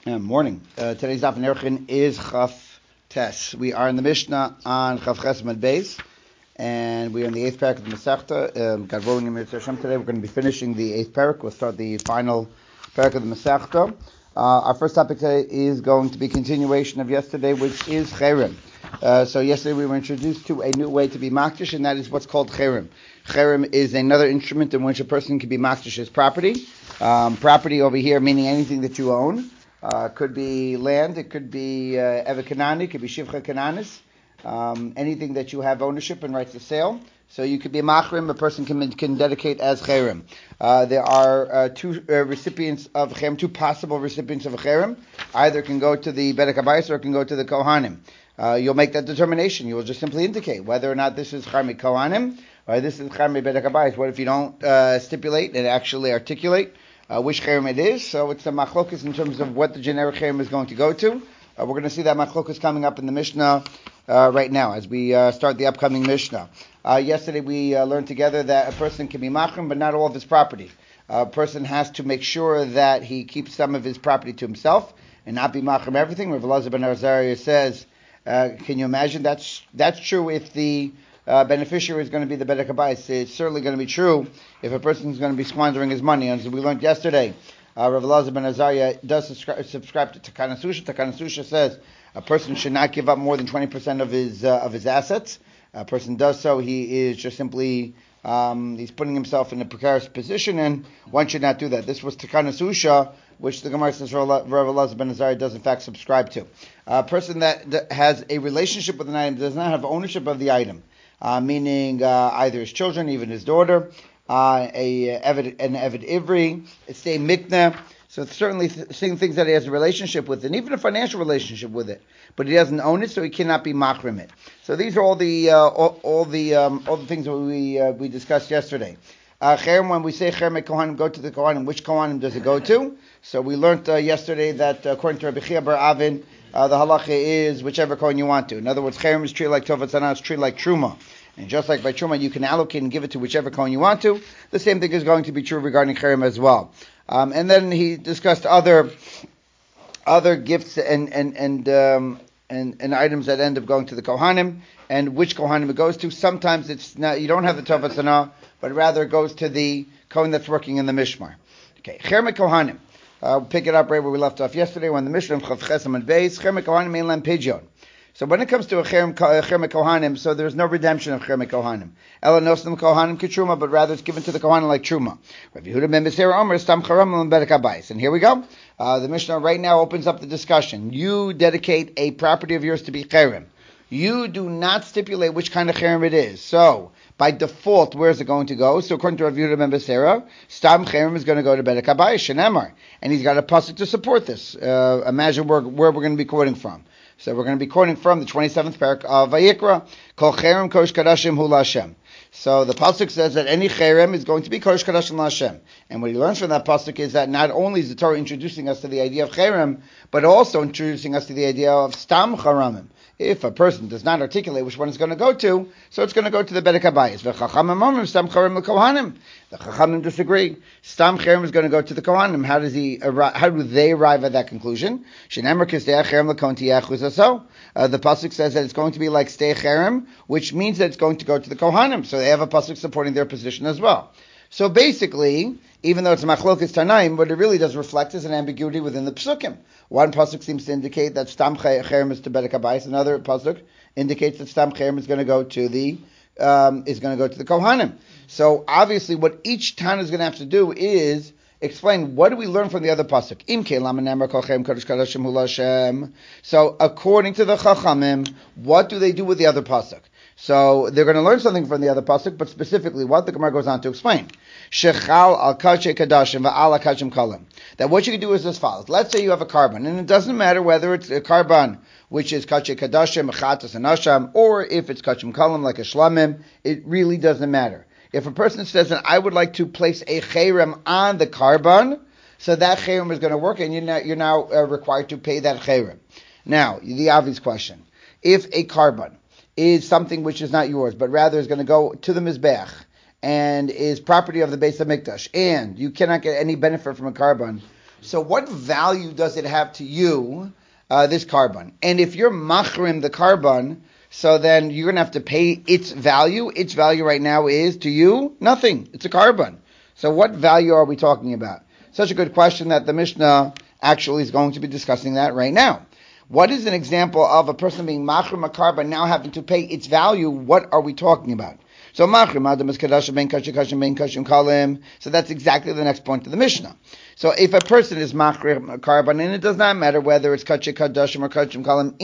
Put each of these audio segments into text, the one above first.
Morning. Today's Daf Nerchin is Chaf Tes. We are in the Mishnah on Chaf Chesed Beis, and we are in the eighth parak of the Masechta. God willing, in Hashem today we're going to be finishing the eighth parak. We'll start the final parak of the Masechta. Our first topic today is going to be continuation of yesterday, which is Cherem. So yesterday we were introduced to a new way to be makdish, and that is what's called Cherem. Cherem is another instrument in which a person can be makdish his property. Property over here meaning anything that you own. Could be land, it could be Evet Kanani, it could be Shivcha Kananis, anything that you have ownership and rights to sale. So you could be a machrim, a person can dedicate as cherem. There are two recipients of cherem, two possible recipients of a cherem. Either can go to the Bedek Habayis or it can go to the Kohanim. You'll make that determination. You will just simply indicate whether or not this is Charmi Kohanim or this is Charmi Bedek Habayis. What if you don't stipulate and actually articulate which cherem it is? So it's a machlokus in terms of what the generic cherem is going to go to. We're going to see that machlokus coming up in the Mishnah right now as we start the upcoming Mishnah. Yesterday we learned together that a person can be machrim, but not all of his property. A person has to make sure that he keeps some of his property to himself and not be machrim everything. Rav Elazar ben Azariah says, can you imagine? That's true if the beneficiary is going to be the Bedek Habayis. It's certainly going to be true if a person is going to be squandering his money. As we learned yesterday, Rav Elazar ben Azariah does subscribe to Takana Susha. Takana Susha says a person should not give up more than 20% of his assets. A person does so, he is just simply he's putting himself in a precarious position, and one should not do that. This was Takana Susha, which the Gemara says Rav Elazar ben Azariah does in fact subscribe to. A person that has a relationship with an item does not have ownership of the item. Meaning either his children, even his daughter, an Eved Ivri, it's a Mikna. So it's certainly seeing things that he has a relationship with, and even a financial relationship with it, but he doesn't own it, so he cannot be machrim it. So these are all the things that we discussed yesterday. Cherem, when we say Cherem Kohanim, go to the Kohanim. Which Kohanim does it go to? So we learned yesterday that according to Rabbi Chia bar Avin, the halacha is whichever Kohen you want to. In other words, Cherem is treated like Tovat Zanah, it's treated like Truma. And just like by Truma, you can allocate and give it to whichever Kohen you want to, the same thing is going to be true regarding Cherem as well. And then he discussed other gifts and items that end up going to the Kohanim, and which Kohanim it goes to. Sometimes it's not, you don't have the Tovat Zanah, but rather it goes to the Kohen that's working in the Mishmar. Okay, Cherem Kohanim. We'll pick it up right where we left off yesterday when the Mishnah Chaf Chesed and Beis, Cherem Kohanim Mainland Pidyon. So when it comes to a Cherem Kohanim, so there's no redemption of Cherem Kohanim. Ela Nosnim Kohanim Kitruma, but rather it's given to the Kohanim like Truma. Rav Yehuda ben Beseira Omer Stam Charam Bedek Habayis. And here we go. The Mishnah right now opens up the discussion. You dedicate a property of yours to be Cherem. You do not stipulate which kind of Cherem it is. So by default, where is it going to go? So according to Rav Yehuda ben Beseira, Stam Cherem is going to go to Bedek Habayis, Shenemar. And he's got a pasuk to support this. Imagine where we're going to be quoting from. So we're going to be quoting from the 27th parak of Vayikra, Kol Cherem Kosh Kadashim Hu Lashem. So the pasuk says that any cherem is going to be Kosh Kadashim Lashem. And what he learns from that pasuk is that not only is the Torah introducing us to the idea of cherem, but also introducing us to the idea of Stam Charamim. If a person does not articulate which one it's going to go to, so it's going to go to the Bedek Habayis. V'chachamim omrim Stam Cherem l'Kohanim. The Chachamim disagree. Stam Cherem is going to go to the Kohanim. How do they arrive at that conclusion? Shenemar Kistei Cherem l'Kohen Tiyeh Chuzaso. The pasuk says that it's going to be like Stei Cherem, which means that it's going to go to the Kohanim. So they have a pasuk supporting their position as well. So basically, even though it's machlokas tanaim, what it really does reflect is an ambiguity within the psukim. One pasuk seems to indicate that Stam Cherem is to Bedek Habayis. Another pasuk indicates that Stam Cherem is going to go to the Kohanim. So obviously, what each Tana is going to have to do is explain what do we learn from the other pasuk. So according to the Chachamim, what do they do with the other pasuk? So they're going to learn something from the other pasuk, but specifically what the Gemara goes on to explain. Shechal al kache kadashim va'al kachim kalim. That what you can do is as follows. Let's say you have a carbon, and it doesn't matter whether it's a carbon which is kache kadashim, chatas and asham, or if it's kachim kalim like a shlamim, it really doesn't matter. If a person says that I would like to place a cherem on the carbon, so that cherem is going to work, and you're now required to pay that cherem. Now, the obvious question: if a carbon is something which is not yours, but rather is going to go to the Mizbeach, and is property of the Beis HaMikdash, and you cannot get any benefit from a carbon, So what value does it have to you, this carbon? And if you're machrim the carbon, so then you're going to have to pay its value. Its value right now is, to you, nothing. It's a carbon. So what value are we talking about? Such a good question that the Mishnah actually is going to be discussing that right now. What is an example of a person being machrim a carbon now having to pay its value? What are we talking about? So machrim adam is kadashim ben kashim ben kashim kalim. So that's exactly the next point of the Mishnah. So if a person is machrim a carbon, and it does not matter whether it's kashim kadashim or kashim kalim,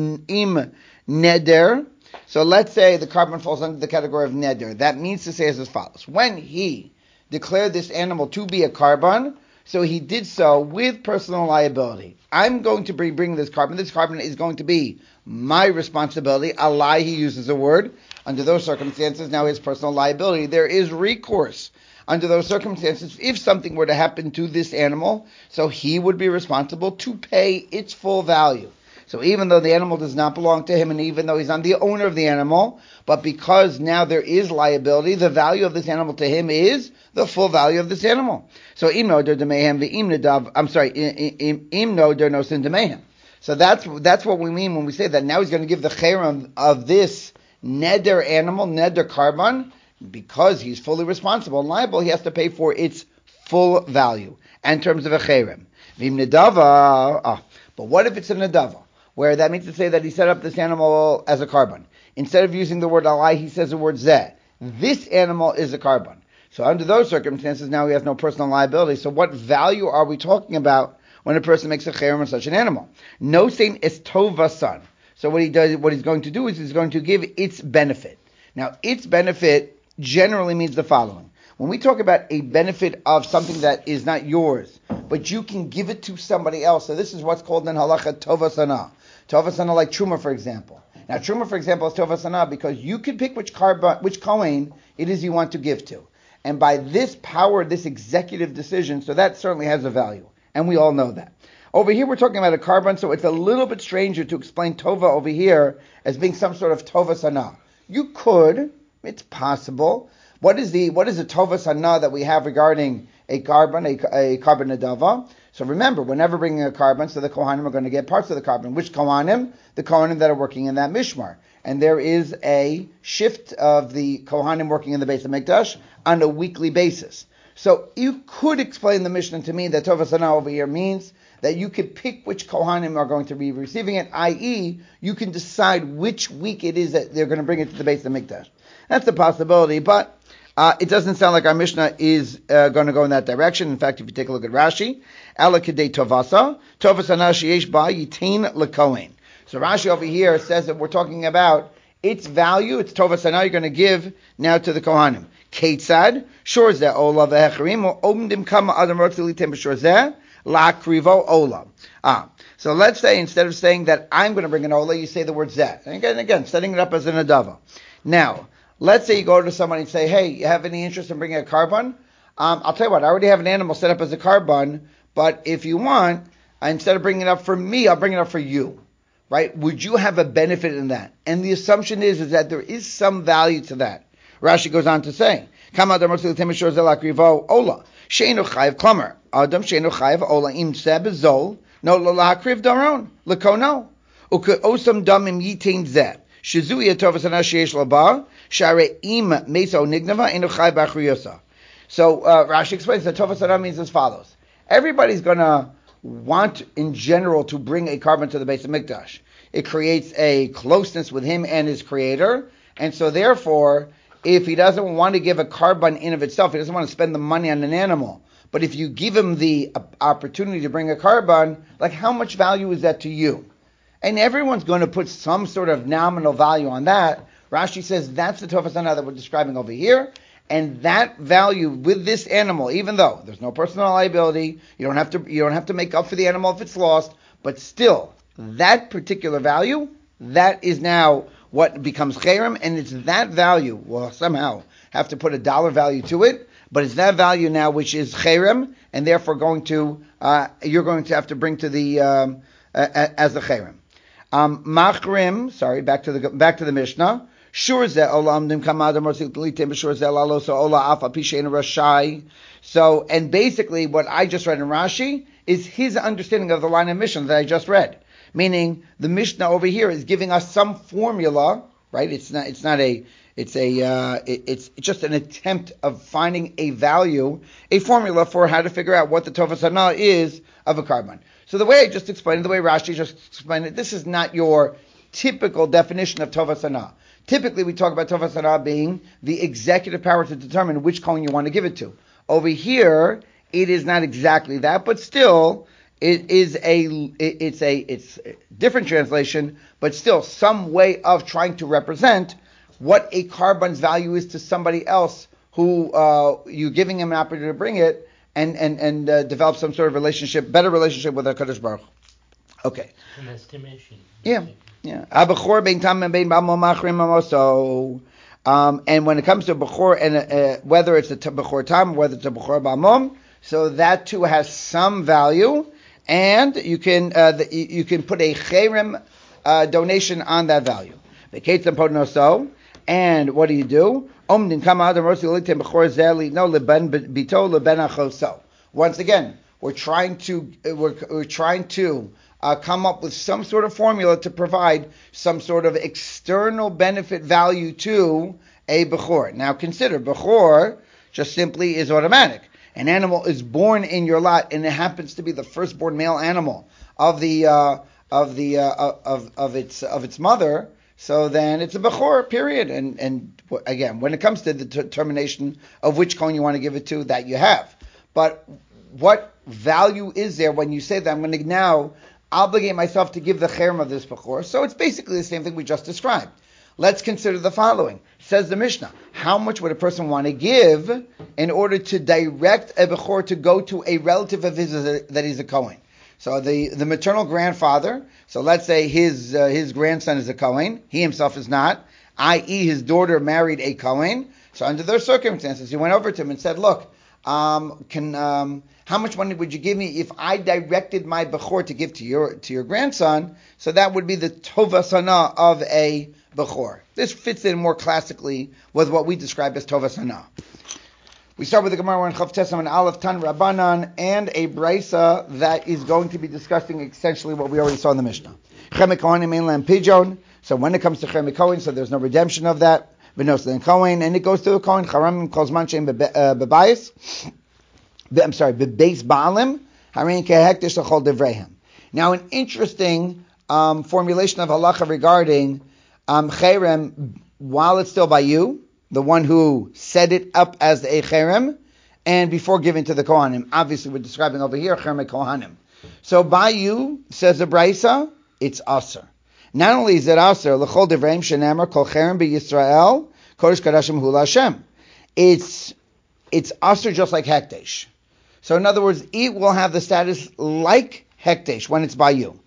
im neder. So let's say the carbon falls under the category of neder. That means to say as follows: when he declared this animal to be a carbon, so he did so with personal liability. I'm going to bring this carbon. This carbon is going to be my responsibility. Allah, he uses a word. Under those circumstances, now his personal liability. There is recourse. Under those circumstances, if something were to happen to this animal, so he would be responsible to pay its full value. So even though the animal does not belong to him, and even though he's not the owner of the animal, but because now there is liability, the value of this animal to him is the full value of this animal. So im noder demehem ve'im nadav. I'm sorry, im noder no sin demehem. So that's what we mean when we say that now he's going to give the cherem of this neder animal, neder carbon, because he's fully responsible and liable. He has to pay for its full value in terms of a cherem. V'im nadava. But what if it's a nadava, where that means to say that he set up this animal as a carbon? Instead of using the word alai, he says the word zeh. This animal is a carbon. So under those circumstances, now he has no personal liability. So what value are we talking about when a person makes a cherem on such an animal? No saying is tovasan. So what he's going to do is he's going to give its benefit. Now, its benefit generally means the following. When we talk about a benefit of something that is not yours, but you can give it to somebody else, so this is what's called in halacha tovasana. Tovasana, like truma, for example. Now, truma, for example, is tovasana because you can pick which kohen it is you want to give to. And by this power, this executive decision, so that certainly has a value. And we all know that. Over here, we're talking about a carbon, so it's a little bit stranger to explain tova over here as being some sort of tovasana. You could, it's possible. What is the tovasana that we have regarding a carbon, a carbon nadava? So remember, whenever bringing a carbon, so the Kohanim are going to get parts of the carbon. Which Kohanim? The Kohanim that are working in that mishmar. And there is a shift of the Kohanim working in the Beis HaMikdash on a weekly basis. So you could explain the Mishnah to me that tovasana over here means that you could pick which Kohanim are going to be receiving it, i.e., you can decide which week it is that they're going to bring it to the Beis HaMikdash. That's a possibility, but it doesn't sound like our Mishnah is going to go in that direction. In fact, if you take a look at Rashi, Ala Kedei Tovasa, Tovasana Sheyesh Ba Yitain LeKohen. So Rashi over here says that we're talking about its value, its Tovasana, you're going to give now to the Kohanim. Ketzad, Shorzeh Ola Vehecharim, Omdim Kama Adam Rotzilitim Shorzeh, La Krivo Ola. So let's say instead of saying that I'm going to bring an Ola, you say the word Zeh. And again, setting it up as an Adava. Now, let's say you go to somebody and say, hey, you have any interest in bringing a carbon? I'll tell you what, I already have an animal set up as a carbon, but if you want, instead of bringing it up for me, I'll bring it up for you. Right? Would you have a benefit in that? And the assumption is that there is some value to that. Rashi goes on to say, Kama Adam Rotzilitim Shorzeh Krivo Ola. Sheinu Chayev Klamer. Adam Sheinu Chayev Ola Im Seh Bezol. No Lakriv Daron. Lekono. Uke Osam Damim Yitain Zeh. Shizu Yatovasana Sheyesh Laba. Share Im Meso Nignava Enu Chayev Bachriyosa. So Rashi explains that Tovasana means as follows. Everybody's going to want in general to bring a carbon to the Beis HaMikdash. It creates a closeness with him and his creator. And so therefore, if he doesn't want to give a carbon in of itself, he doesn't want to spend the money on an animal. But if you give him the opportunity to bring a carbon, like how much value is that to you? And everyone's going to put some sort of nominal value on that. Rashi says that's the Tovasana that we're describing over here. And that value with this animal, even though there's no personal liability, you don't have to make up for the animal if it's lost, but still, that particular value, that is now what becomes cherem, and it's that value, well, somehow have to put a dollar value to it, but it's that value now which is cherem, and therefore you're going to have to bring to the as the cherem. Machrim, sorry, back to the Mishnah. So, and basically what I just read in Rashi is his understanding of the line of Mishnah that I just read. Meaning, the Mishnah over here is giving us some formula, right? It's just an attempt of finding a value, a formula for how to figure out what the Tovas Hana is of a carbon. So the way I just explained it, the way Rashi just explained it, this is not your typical definition of Tovas Hana. Typically, we talk about Tovas Hana being the executive power to determine which coin you want to give it to. Over here, it is not exactly that, but still, it's a different translation, but still some way of trying to represent what a carbon's value is to somebody else who you're giving him an opportunity to bring it and develop some sort of relationship, better relationship with HaKadosh Baruch Hu. Okay. An estimation. Yeah. Abachor bein tam and bein b'amo machrim amoso. And when it comes to Bechor, and whether it's a Bechor Tam, whether it's a Bechor Ba'amom, so that too has some value, and you can put a Cherem donation on that value. And what do? Once again, we're trying to come up with some sort of formula to provide some sort of external benefit value to a Bechor. Now consider, Bechor just simply is automatic. An animal is born in your lot, and it happens to be the firstborn male animal of its mother. So then it's a Bechor, period. And again, when it comes to the determination of which coin you want to give it to, that you have. But what value is there when you say that I'm going to now obligate myself to give the cherem of this Bechor? So it's basically the same thing we just described. Let's consider the following. Says the Mishnah, how much would a person want to give in order to direct a Bechor to go to a relative of his that he's a Kohen? So the maternal grandfather, so let's say his grandson is a Kohen, he himself is not, i.e. his daughter married a Kohen. So under those circumstances, he went over to him and said, look, how much money would you give me if I directed my Bechor to give to your grandson? So that would be the Tovas Hana of a Bechor. This fits in more classically with what we describe as Tovas Hana. We start with the Gemara in Chav Tesam and Aleph Tan Rabbanan and a Brisa that is going to be discussing essentially what we already saw in the Mishnah. Chemek Kohanim mainland Pijon. So when it comes to Chemek Kohen, so there's no redemption of that. V'noslen Kohen, and it goes to a Kohen. Charamim Kozman Shem Bebayis. I'm sorry, Bebeis Baalim. Harein Kehektish L'chol Devreihem. Now, an interesting formulation of halacha regarding cherem while it's still by you, the one who set it up as a cherem, and before giving to the Kohanim. Obviously, we're describing over here cherem Kohanim. So by you, says the Brisa, it's aser. Not only is it aser, l'chol devreim shenamar kol cherem b'Yisrael kodesh kadashim hu Hashem. It's aser just like hekdesh. So in other words, it will have the status like hekdesh when it's by you.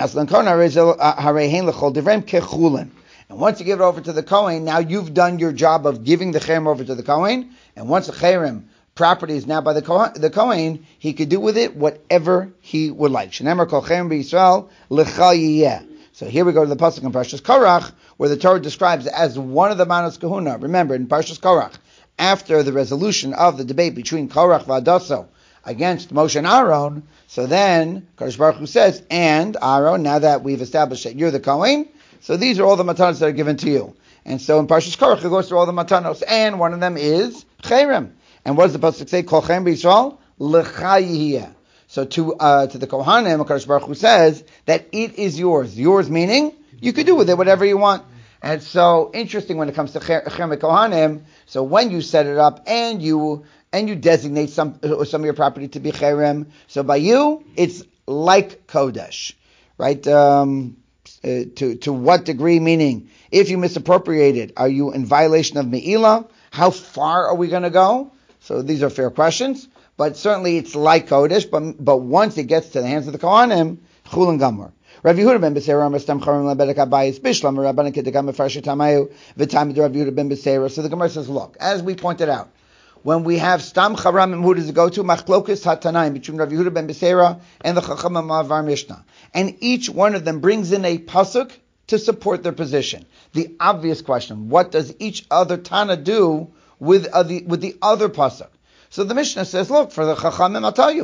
And once you give it over to the Kohen, now you've done your job of giving the cherem over to the Kohen. And once the cherem property is now by the Kohen, he could do with it whatever he would like. Shenemar kol cherem b'Yisrael l'cha yiyeh. So here we go to the pasuk in Parshas Korach, where the Torah describes it as one of the manos kahuna. Remember, in Parshas Korach, after the resolution of the debate between Korach v'Adaso against Moshe and Aaron, so then Kadosh Baruch Hu says, and Aaron, now that we've established that you're the Kohen, so these are all the matanos that are given to you. And so in Parshas Korach, it goes through all the matanos, and one of them is cherem. And what does the pasuk say? Kol cherem b'Yisrael l'cha yihiyeh. So to the Kohanim, Kadosh Baruch Hu says that it is yours. Yours meaning you could do with it whatever you want. And it's so interesting when it comes to cherem Kohanim. So when you set it up and you designate some of your property to be cherem, so by you it's like kodesh, right? To what degree? Meaning, if you misappropriate it, are you in violation of Me'ilah? How far are we going to go? So these are fair questions, but certainly it's like Kodesh, but once it gets to the hands of the Kohanim, Chul and Gamor. Rav Yehuda ben Beseira Amastam Charim LaBedek Abayis Bishlam Rabbanan Kedegam Mefarsha Tamayu V'Tam Rav Yehuda ben Beseira. So the Gemara says, look, as we pointed out, when we have Stam Charamim, who does it go to? Machlokas Hatanaim, between Rav Yehuda ben Beseira and the Chachamim Mavar Mishnah. And each one of them brings in a pasuk to support their position. The obvious question, what does each other Tana do with the other pasuk? So the Mishnah says, look, for the Chachamim, I'll tell you.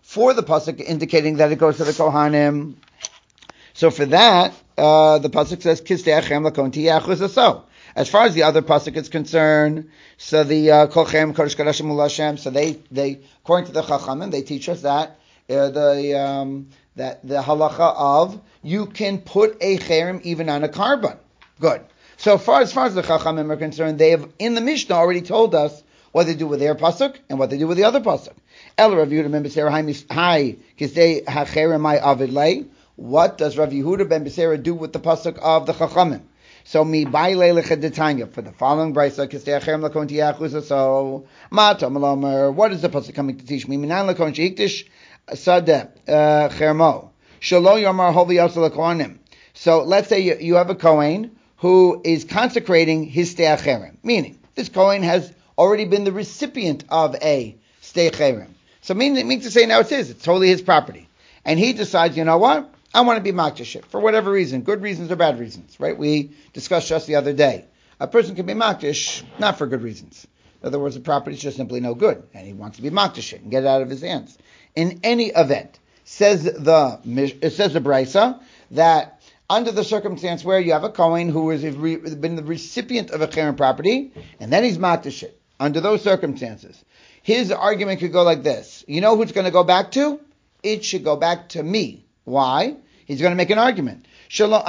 for the pasuk indicating that it goes to the Kohanim. So for that, the pasuk says Kistei Achem Lakon Tiyeh Achuzah So. As far as the other pasuk is concerned, so the Kolchem Kodesh Kodashim Ul Hashem, so they according to the Chachamim, they teach us that that the halacha of you can put a cherem even on a carbon. Good. So as far as the Chachamim are concerned, they have in the Mishnah already told us what they do with their pasuk and what they do with the other pasuk. El Rav Yehuda ben Beseira Hai Kistei HaCherem Mai Avid Lei. What does Rav Yehuda ben Beseira do with the pasuk of the Chachamim? So mi baile leched for the following brisa Kistei Achem Lakon Tiyeh Achuzah So Matam Lomer. What is the pasuk coming to teach me? Minan Lakon Sheikdish Sadeh Chermo Shelo Yomar Hovi Yosel Kohanim. So let's say you have a Kohen who is consecrating his Stei Cherem, meaning this Kohen has already been the recipient of a Stei Cherem. So it means to say now it's his. It's totally his property, and he decides, you know what? I want to be makdish for whatever reason, good reasons or bad reasons, right? We discussed just the other day. A person can be makdish not for good reasons. In other words, the property is just simply no good, and he wants to be makdish and get it out of his hands. In any event, says the Brisa that under the circumstance where you have a Kohen who has been the recipient of a cherem property, and then he's makdish it, under those circumstances, his argument could go like this. You know who it's going to go back to? It should go back to me. Why? He's going to make an argument. Look,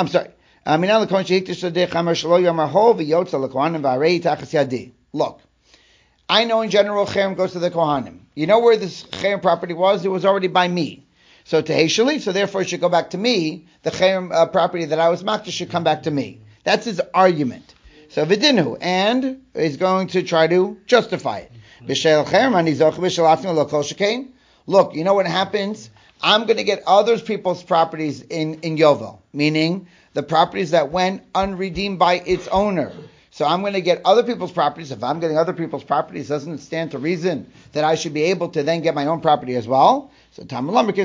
I know in general cherem goes to the Kohanim. You know where this cherem property was? It was already by me. So teheshali, so therefore it should go back to me. The cherem property that I was makdish should come back to me. That's his argument. So vidinu, and he's going to try to justify it. Look, you know what happens? I'm going to get other people's properties in Yovel, meaning the properties that went unredeemed by its owner. So I'm going to get other people's properties. If I'm getting other people's properties, doesn't it stand to reason that I should be able to then get my own property as well? So the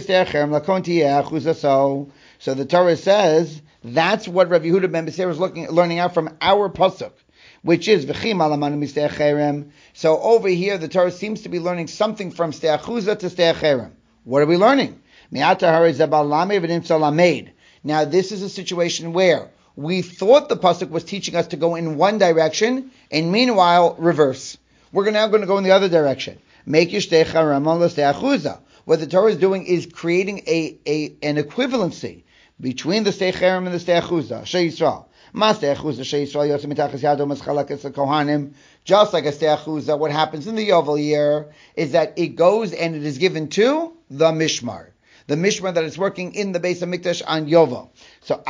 Torah says that's what Rav Yehuda ben Beseira is learning out from our pasuk, which is v'chim alaman mistei cherem. So over here, the Torah seems to be learning something from stei achuzah to stei cherem. What are we learning? Now, this is a situation where we thought the pasuk was teaching us to go in one direction, and meanwhile, reverse. We're now going to go in the other direction. What the Torah is doing is creating an equivalency between the stei cherem and the stei achuzah. Just like a stei achuzah, what happens in the Yovel year is that it goes and it is given to the mishmar. The mishmar that is working in the base of Mikdash on Yovel. So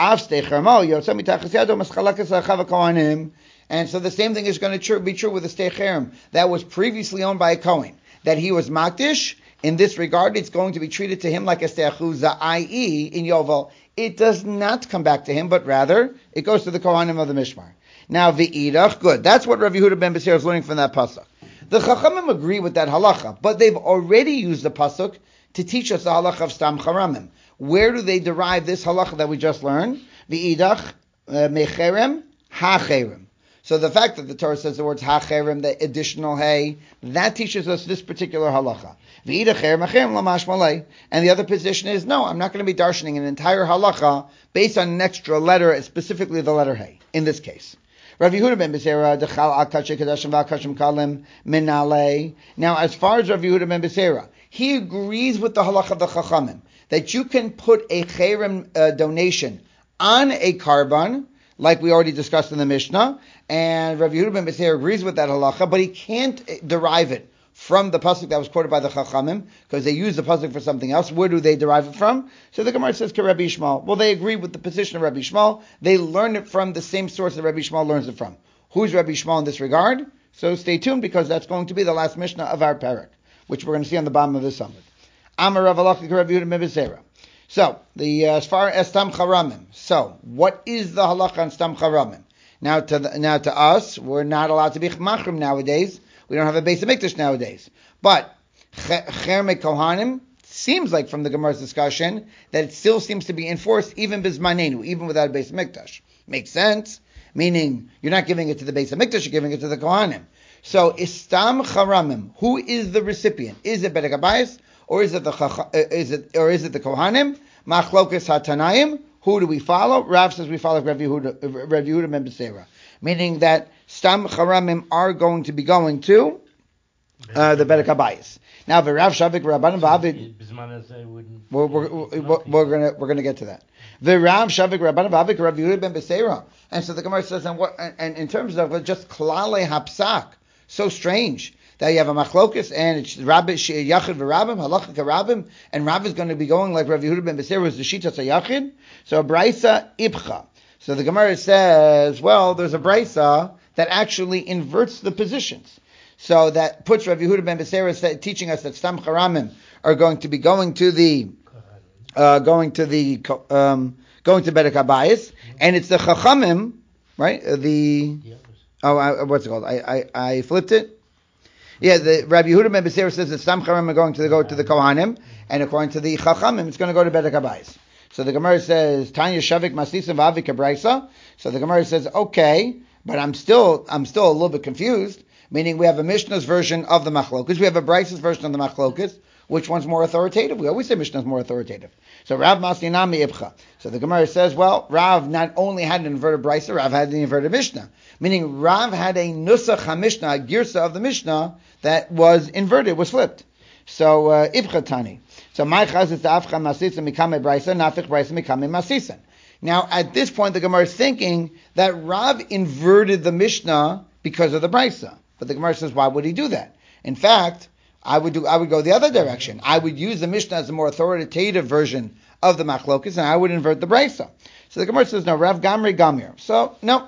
and so the same thing is going to be true with the stei cherem that was previously owned by a Kohen, that he was makdish. In this regard, it's going to be treated to him like a stei achuzah, i.e. in Yovel. It does not come back to him, but rather it goes to the Kohanim of the mishmar. Now, v'idach, good. That's what Rav Yehuda ben Beseira is learning from that pasuk. The Chachamim agree with that halacha, but they've already used the pasuk to teach us the halacha of Stam Charamim. Where do they derive this halacha that we just learned? V'idach mecherem hacherem. So the fact that the Torah says the words hacherem, the additional hay, that teaches us this particular halacha. V'idach cherem hacherem lamash malay. And the other position is, no, I'm not going to be darshaning an entire halacha based on an extra letter, specifically the letter hay, in this case. Rav Yehuda ben Beseira dechal al kachay kadashim v'akashim kalim minalei. Now, as far as Rav Yehuda ben Beseira, he agrees with the halacha of the Chachamim that you can put a cherem donation on a carbon, like we already discussed in the Mishnah, and Rav Yehuda ben Beseira agrees with that halacha, but he can't derive it from the pasuk that was quoted by the Chachamim, because they use the pasuk for something else. Where do they derive it from? So the Gemara says, Rabbi Yishmael. Well, they agree with the position of Rabbi Yishmael. They learn it from the same source that Rabbi Yishmael learns it from. Who's Rabbi Yishmael in this regard? So stay tuned, because that's going to be the last Mishnah of our parak, which we're going to see on the bottom of this summit. Amar Rav Alach Rav Yehuda ben Beseira. So, as far as Stam Charamim. So, what is the halacha on Stam Charamim? Now to us, we're not allowed to be machrim nowadays. We don't have a base of Mikdash nowadays. But Cherem Kohanim seems like from the Gemara's discussion that it still seems to be enforced even bismanenu, even without a base of Mikdash. Makes sense. Meaning, you're not giving it to the base of Mikdash, you're giving it to the Kohanim. So, Istam Charamim, who is the recipient? Is it Bedek Habayis or is it the Kohanim? Machlokas HaTanaim. Who do we follow? Rav says we follow Rav Yehuda ben Beseira, meaning that Stam Charamim are going to be going to the Bedek Habayis. Now, the Rav Shavik Rabbanim V'Avid. We're gonna get to that. The Rav Shavik Rabbanim V'Avid Rav Yehuda ben Beseira, and so the Gemara says, and in terms of just Klale Hapsak, so strange that you have a machlokus and it's Rabbi Yachid v'Rabim, Halacha Rabim, and Rav is going to be going like Rav Yehuda ben Beseira was the Shitas Yachid. So a Braisa Ibcha. So the Gemara says, well, there's a Braisa that actually inverts the positions. So that puts Rav Yehuda ben Beseira teaching us that Stam Charamim are going to be going to going to Bedek Habayis, and it's the Chachamim, right? What's it called? I flipped it. Yeah, the Rabbi Yehuda ben Beseira says that Stam Charamim are going to go to the Kohanim, and according to the Chachamim, it's going to go to Bedek Habayis. So the Gemara says, Tanya Shavik Masisim V'Avi Kabraisa. So the Gemara says, okay, but I'm still a little bit confused. Meaning we have a Mishnah's version of the Machlokas, we have a Braisa's version of the Machlokas. Which one's more authoritative? We always say Mishnah's more authoritative. So Rav Masinami Ibcha. So the Gemara says, well, Rav not only had an inverted Braisa, Rav had an inverted Mishnah. Meaning Rav had a Nusach HaMishnah, a Girsa of the Mishnah that was inverted, was flipped. So Ibcha Tani. So my chaz is Afcha Masisa Mikame Braisa, Nafich Braisa Mikame Masisan. Now at this point the Gemara is thinking that Rav inverted the Mishnah because of the Braisa. But the Gemara says, why would he do that? In fact, I would go the other direction. I would use the Mishnah as a more authoritative version of the Machlokas, and I would invert the Braisa. So the Gemara says, no, Rav Gamri Gamir. So, no.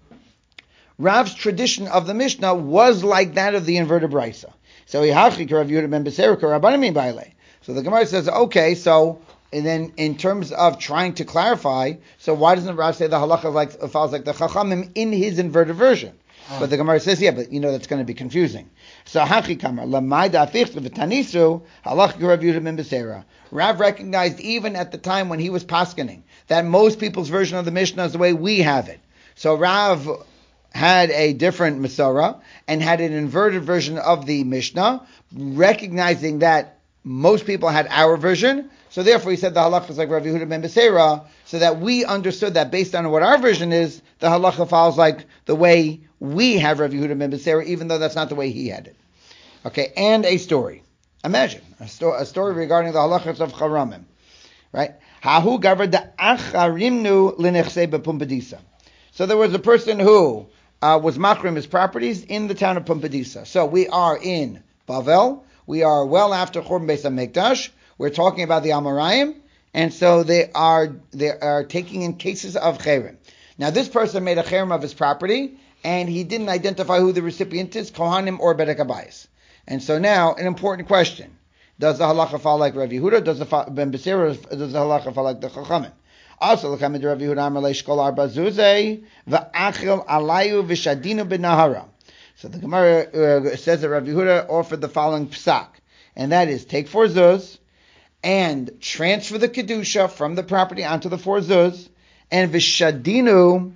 Rav's tradition of the Mishnah was like that of the inverted Braisa. So Rav Yehuda ben Beseira Rabbanim Baile. So the Gemara says, okay, so, and then in terms of trying to clarify, so why doesn't Rav say the halacha follows like the Chachamim in his inverted version? But the Gemara says, yeah, but that's going to be confusing. So Hachi Kamar Lamaida Afichta v'Tanisu Halach Rav Yehuda ben Beseira. Rav recognized even at the time when he was paskening that most people's version of the Mishnah is the way we have it. So Rav had a different Masorah and had an inverted version of the Mishnah, recognizing that most people had our version. So therefore he said the halacha is like Rav Yehuda ben Beseira, so that we understood that based on what our version is, the halacha follows like the way we have Rav Yehuda ben Beseira, even though that's not the way he had it. Okay, and a story. Imagine a story regarding the halachas of Charamim, right? Hahu gavar da acharimnu linechse bepumpadisa. So there was a person who was machrim his properties in the town of Pumpadisa. So we are in Bavel. We are well after Churban Beis HaMikdash. We're talking about the Amoraim, and so they are taking in cases of cherem. Now this person made a cherem of his property, and he didn't identify who the recipient is, Kohanim or Bedek Habayis. And so now, an important question. Does the halacha fall like Rav Yehuda? Does the Ben Beseira, does the halacha fall like the Chachamim? Also, Rav Yehuda Amar Leishkol Arba Zuzei V'achil Alayu V'shadinu B'nahara. So the Gemara says that Rav Yehuda offered the following psak, and that is, take 4 zuz, and transfer the kedusha from the property onto the 4 zuz, and V'shadinu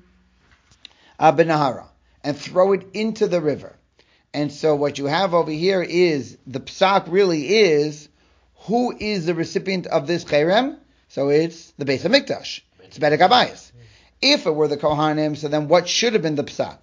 B'nahara, and throw it into the river. And so what you have over here is, the psak really is, who is the recipient of this cherem? So it's the Beis HaMikdash. It's Bedek Habayis. If it were the Kohanim, so then what should have been the psak?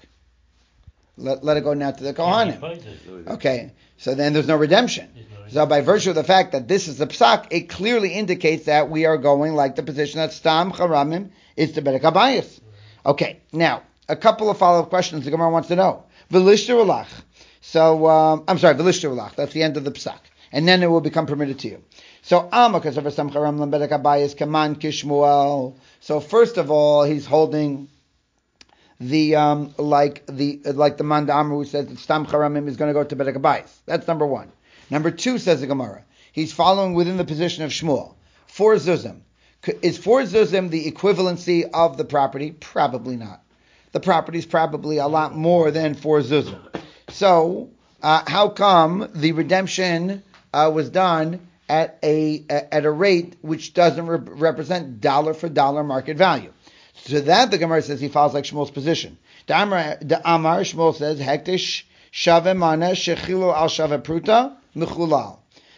Let it go now to the Kohanim. Okay, so then there's no redemption. So by virtue of the fact that this is the psak, it clearly indicates that we are going like the position that Stam Charamim is the Bedek Habayis. Okay, now, a couple of follow-up questions the Gemara wants to know. V'lishter ulach. So, V'lishter ulach. That's the end of the psak. And then it will become permitted to you. So, Amakas of Stam Charamim Bedek Habayis Kaman Kishmuel. So first of all, he's holding the like the Manda Amr who says that Stam Charamim is going to go to Bedek Habayis. That's number one. Number two, says the Gemara, he's following within the position of Shmuel. 4 zuzim. Is 4 zuzim the equivalency of the property? Probably not. The property is probably a lot more than 4 zuzim. So, how come the redemption was done at a rate which doesn't represent dollar for dollar market value? So that the Gemara says he follows like Shmuel's position. The Amar Shmuel says Hektish Shave Mana Shechilu Al Shave Pruta Mechulal.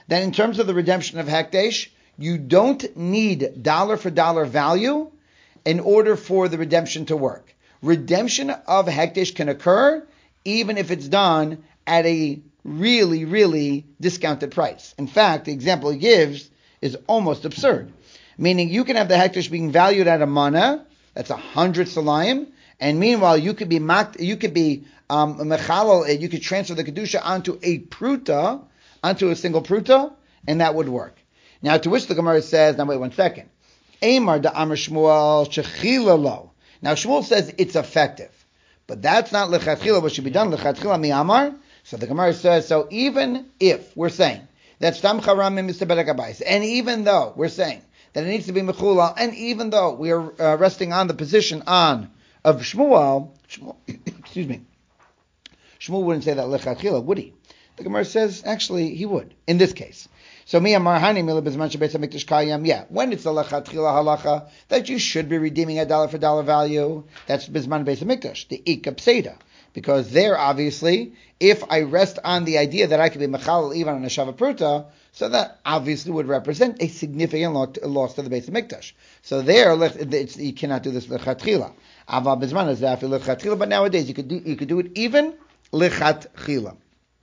that in terms of the redemption of Hekdesh, you don't need dollar for dollar value in order for the redemption to work. Redemption of Hekdesh can occur even if it's done at a really, really discounted price. In fact, the example he gives is almost absurd. Meaning you can have the Hekdesh being valued at a mana, that's 100 salayim, and meanwhile you could be mechalal, you could transfer the kedusha onto a pruta, onto a single pruta, and that would work. Now, to which the Gemara says, now wait 1 second. Amar da Amar Shmuel shechila lo. Now Shmuel says it's effective, but that's not lechatchila. What should be done lechatchila mi Amar. So the Gemara says, so even if we're saying that stam charamim is to and even though we're saying that it needs to be mechula, and even though we are resting on the position of Shmuel, excuse me, Shmuel wouldn't say that lechatchila, would he? The Gemara says actually he would in this case. So yeah, when it's the lechatchila halacha that you should be redeeming a dollar for dollar value, that's bisman beis hamikdash, the ikka pseida. Because there, obviously, if I rest on the idea that I could be mechalal even on a shava pruta, so that obviously would represent a significant loss to the Beis Hamikdash. So there, you cannot do this lechatchila. Ava bisman is lechatchila, but nowadays you could do it even lechatchila.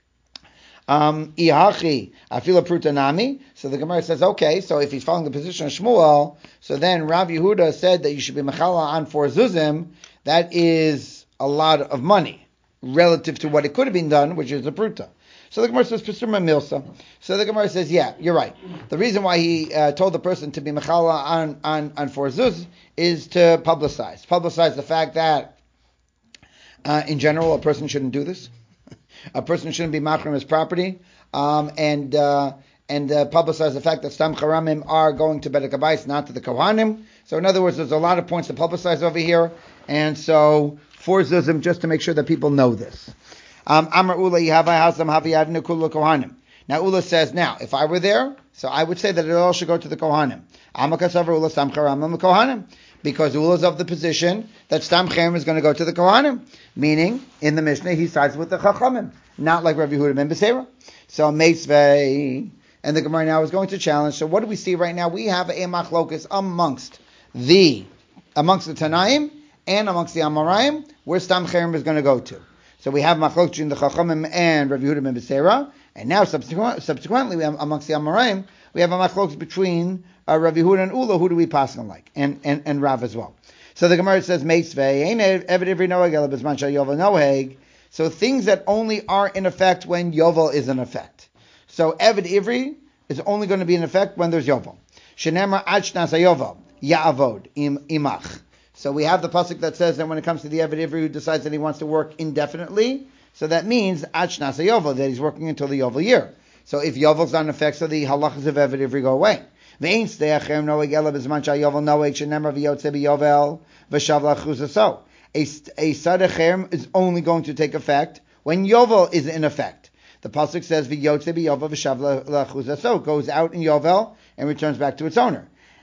Ihachi afila pruta nami. So the Gemara says, okay, so if he's following the position of Shmuel, so then Rav Yehuda said that you should be mechalal on 4 zuzim. That is a lot of money relative to what it could have been done, which is a pruta. So the Gemara says, Pesuma Milsa. So the Gemara says, yeah, you're right. The reason why he told the person to be mechala on 4 zuz is to publicize the fact that in general a person shouldn't do this. A person shouldn't be machrim his property, and publicize the fact that stam charamim are going to Bedek Habayis, not to the Kohanim. So in other words, there's a lot of points to publicize over here, and so 4 zuzim just to make sure that people know this. Amar Ula Yihavai Hasam Haviyadnu Kula Kohanim. Now Ula says, now if I were there, so I would say that it all should go to the Kohanim. Amakasavar Ula Stam Charamim Kohanim. Because Ula is of the position that Stam Charam is going to go to the Kohanim. Meaning, in the Mishnah, he sides with the Chachamim. Not like Rabbi Yehuda ben Beseira. So Meitzvei, and the Gemara now is going to challenge. So what do we see right now? We have a machlokus amongst the Tanaim and amongst the Amoraim, where Stam Charam is going to go to. So we have machlokus between the Chachamim and Rabbi Yehuda ben Beseira. And now subsequently, amongst the Amoraim, we have a machlokus between Rav Yehuda and Ula. Who do we pass on like? And Rav as well. So the Gemara says, Meitzvei, ain't eved ivri noheg ela b'zman shel yovel noheg. So things that only are in effect when yovel is in effect. So eved ivri is only going to be in effect when there's yovel. Shenemar ad shnas hayovel ya'avod imach. So we have the pasuk that says that when it comes to the eved ivri who decides that he wants to work indefinitely, so that means ad shnas hayovel, that he's working until the yovel year. So if yovel's not in effect, so the halachas of eved ivri go away. A sada cherem is only going to take effect when yovel is in effect. The pasuk says v'yotze b'yovel v'shav lachuzaso, goes out in yovel and returns back to its owner.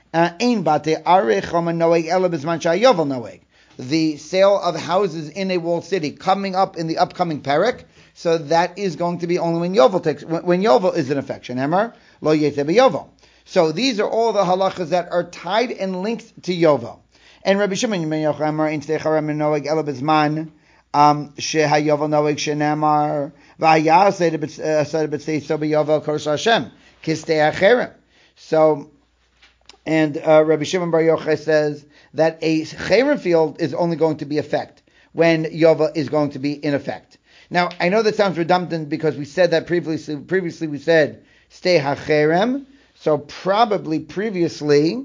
The sale of houses in a walled city coming up in the upcoming parak, so that is going to be only when yovel is in effect. Shenemar lo yetze b'yovel. So these are all the halachas that are tied and linked to yovel. And Rabbi Shimon ben Yochai in Tzei Charem Noeg Ela B'Zman shehayovel Noeg shenamar v'hayaseh b'tzei so b'yovel korosh Hashem kistei hacherem. So, and Rabbi Shimon bar Yochai says that a cherem field is only going to be effect when yovel is going to be in effect. Now, I know that sounds redundant because we said that previously. Previously, we said stei hacherem. So probably previously,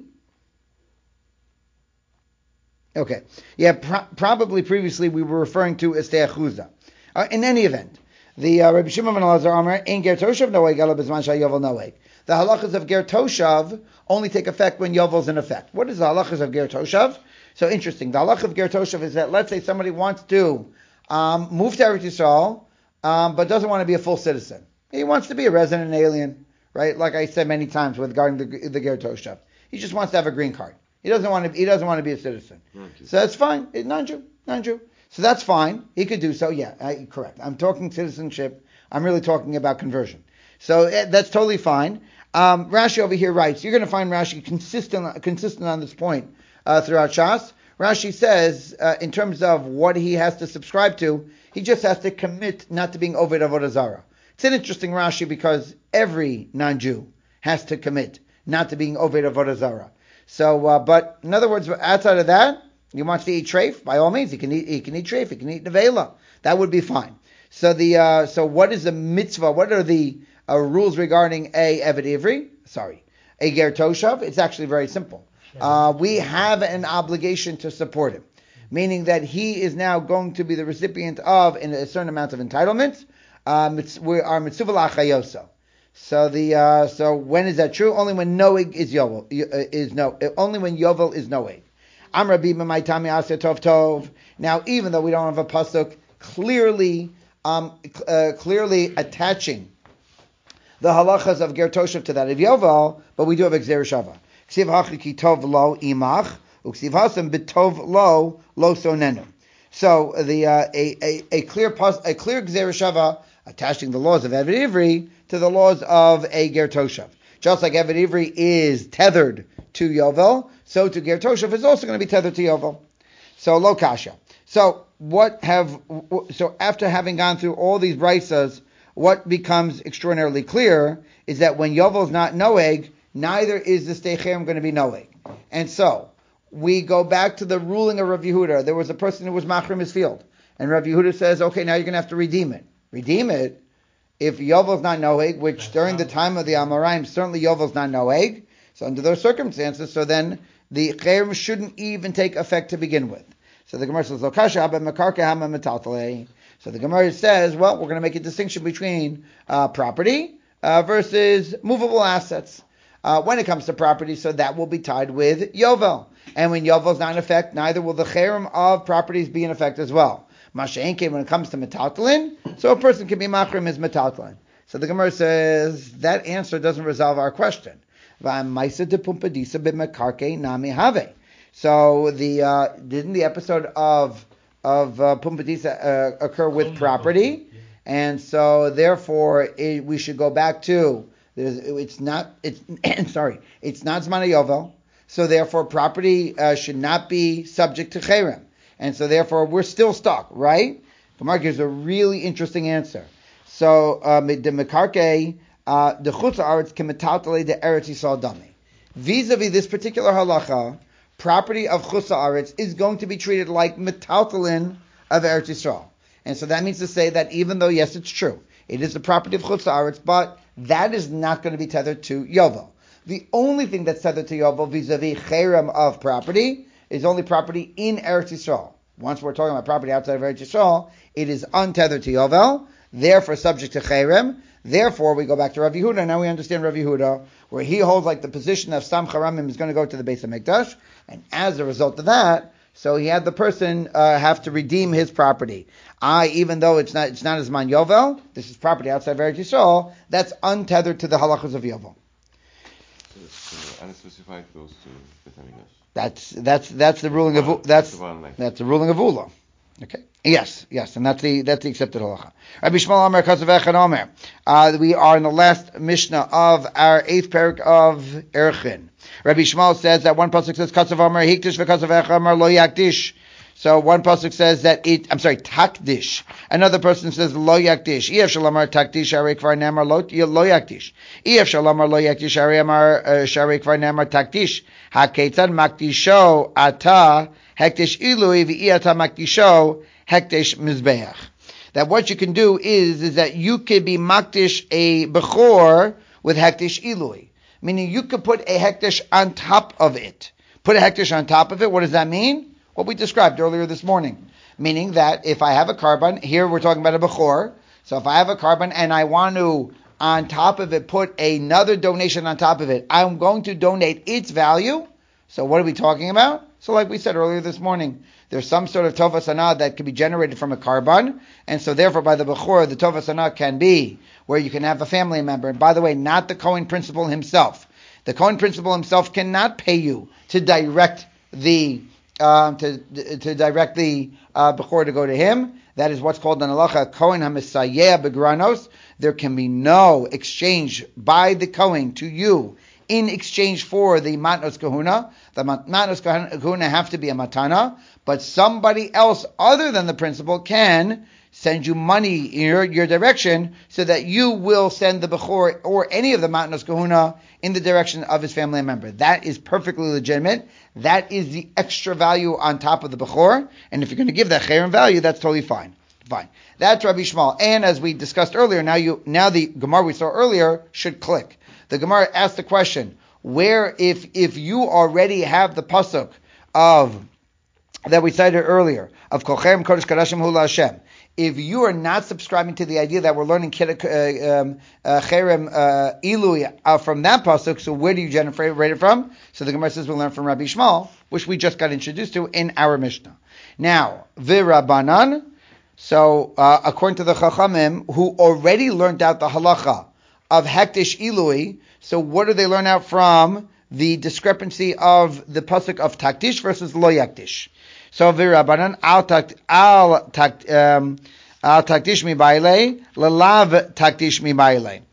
probably previously we were referring to Estei Achuza. In any event, the Rabbi Shimon ben Elazar Amar in Ger Toshav Noeg Ela B'Zman Shayovel Noeg. The halachas of Ger Toshav only take effect when Yovel's in effect. What is the halachas of Ger Toshav? So interesting. The halach of Ger Toshav is that let's say somebody wants to move to Eretz Yisrael, but doesn't want to be a full citizen. He wants to be a resident alien. Right, like I said many times regarding the Ger Toshav, he just wants to have a green card. He doesn't want to be a citizen. So that's fine. Non-Jew. So that's fine. He could do so. Yeah, correct. I'm talking citizenship. I'm really talking about conversion. So that's totally fine. Rashi over here writes, you're going to find Rashi consistent on this point throughout Shas. Rashi says, in terms of what he has to subscribe to, he just has to commit not to being Oved Avodah Zarah. It's an interesting Rashi because every non-Jew has to commit not to being Oved Avodah Zarah. So, but in other words, outside of that, he wants to eat treif. By all means, he can eat treif. He can eat nevela. That would be fine. So so what is the mitzvah? What are the rules regarding a Eved Ivri? A Ger Toshav? It's actually very simple. We have an obligation to support him, meaning that he is now going to be the recipient of a certain amount of entitlements. We are mitzvah lachayoso. So when is that true? Only when Noeg is Yovel. Only when Yovel is Noeg. Am Rabbi B'maitami Aseh Tov Tov. Now, even though we don't have a pasuk clearly attaching the halachas of Ger Toshav to that of Yovel, but we do have Gzer Shava. Ksiv hachiki tov lo imach, uksiv hasam betov lo sonenu. So a clear Gzer Shava attaching the laws of Eved Ivri to the laws of a Ger Toshav. Just like Eved Ivri is tethered to Yovel, so to Ger Toshav is also going to be tethered to Yovel. So lo kasha. So after having gone through all these braysos, what becomes extraordinarily clear is that when Yovel is not Noeg, neither is the Steicherem going to be Noeg. And so we go back to the ruling of Rav Yehuda. There was a person who was machrim his field, and Rav Yehuda says, okay, now you're going to have to redeem it. Redeem it? If Yovel's not Noeg, which during the time of the Amoraim, certainly Yovel's not Noeg, so under those circumstances, so then the Cherem shouldn't even take effect to begin with. So the Gemara says, so the Gemara says, well, we're going to make a distinction between property versus movable assets. When it comes to property, so that will be tied with Yovel. And when Yovel is not in effect, neither will the Cherem of properties be in effect as well. Masha'enke, when it comes to metaltalin, so a person can be machrim as metaltalin. So the Gemara says, that answer doesn't resolve our question. So didn't the episode of Pumpadisa occur with property? And so therefore we should go back to it's not Zman Yovel. So therefore property should not be subject to Cherem. And so therefore we're still stuck, right? Gemara gives a really interesting answer. So the Mekarke the Chutz Haaretz kemetaltale de Eretz Yisrael dami. Vis-a-vis this particular halacha, property of Chutz Haaretz is going to be treated like metaltalin of Eretz Yisrael. And so that means to say that even though, yes, it's true, it is the property of Chutz Haaretz, but that is not going to be tethered to Yovel. The only thing that's tethered to Yovel vis-a-vis Cherem of property is only property in Eretz Yisrael. Once we're talking about property outside of Eretz Yisrael, it is untethered to Yovel, therefore subject to Cherem. Therefore, we go back to Rav Yehuda. Now we understand Rav Yehuda, where he holds like the position of Sam Charamim is going to go to the Beis HaMikdash, and as a result of that, so he had the person have to redeem his property. Even though it's not as man Yovel, this is property outside of Eretz Yisrael, that's untethered to the halachas of Yovel. So unspecified goes to Beis HaMikdash. That's the ruling of that's the ruling of Ula. Okay. Yes, and that's the accepted halacha. Rabbi Shmuel Amar Kasavech Omer. We are in the last Mishnah of our 8th parak of Erchin. Rabbi Shmuel says that one pasuk says Kasav Amar Hikdish v'Kasavech Amar Lo Yakdish. So one pasuk says that takdish. Another person says lo yakdish. Ef shalamar takdish arei kvar nemar lo yakdish. Ef shalamar lo yakdish arei kvar nemar takdish. Haketzad makdisho ata hektish ilui v'iyata makdisho hektish mizbeach. That what you can do is that you could be makdish a bechor with hektish ilui, meaning you could put a hektish on top of it. Put a hektish on top of it. What does that mean? What we described earlier this morning, meaning that if I have a carbon, here we're talking about a bechor, so if I have a carbon and I want to, on top of it, put another donation on top of it, I'm going to donate its value. So what are we talking about? So like we said earlier this morning, there's some sort of tovas hanah that can be generated from a carbon, and so therefore by the bechor, the tovas hanah can be where you can have a family member, and by the way, not the Kohen principal himself. The Kohen principal himself cannot pay you to direct the direct the bechor to go to him. That is what's called an halacha Kohen HaMesayeh Begranos. there can be no exchange by the Kohen to you in exchange for the matnos kahuna. The matnos kahuna have to be a matana, but somebody else other than the principal can send you money in your direction so that you will send the bechor or any of the matnos kahuna in the direction of his family member. That is perfectly legitimate. That is the extra value on top of the bechor, and if you're going to give that cherem value, that's totally fine. Fine. That's Rabbi Shmuel. And as we discussed earlier, now the Gemara we saw earlier should click. The Gemara asked the question, where if you already have the pasuk of that we cited earlier of Kol Cherem Kodesh Kadashim Hu LaHashem, if you are not subscribing to the idea that we're learning Cherem Ilui from that pasuk, so where do you generate it from? So the Gemara says we learn from Rabbi Shmuel, which we just got introduced to in our Mishnah. Now, V'Rabbanan. So, according to the Chachamim, who already learned out the halacha of Hektish Ilui, so what do they learn out from? The discrepancy of the pasuk of Takdish versus Lo Yakdish. So, V'Rabbanan, al Takdish mi Baile, lelav Takdish mi Baile.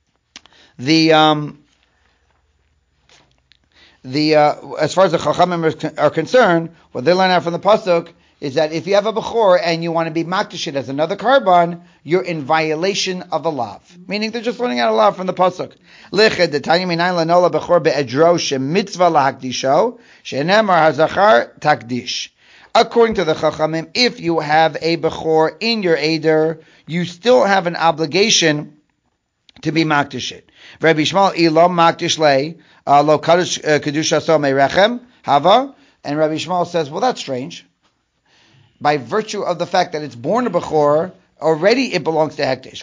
As far as the Chachamim are concerned, what they learn out from the pasuk is that if you have a bechor and you want to be makdish it as another carbon, you're in violation of a lav. Meaning they're just learning out a lav from the pasuk. Liched detanya minayin lanola bechor be'edro shemitzvah lahakdisho shenemar hazachar takdish. According to the Chachamim, if you have a bechor in your eder, you still have an obligation to be makdish it. Rabbi Shmuel ilo makdish lei lo kadosh kedusha so merechem hava, and Rabbi Shmuel says, well, that's strange. By virtue of the fact that it's born a bechor, already it belongs to hektish.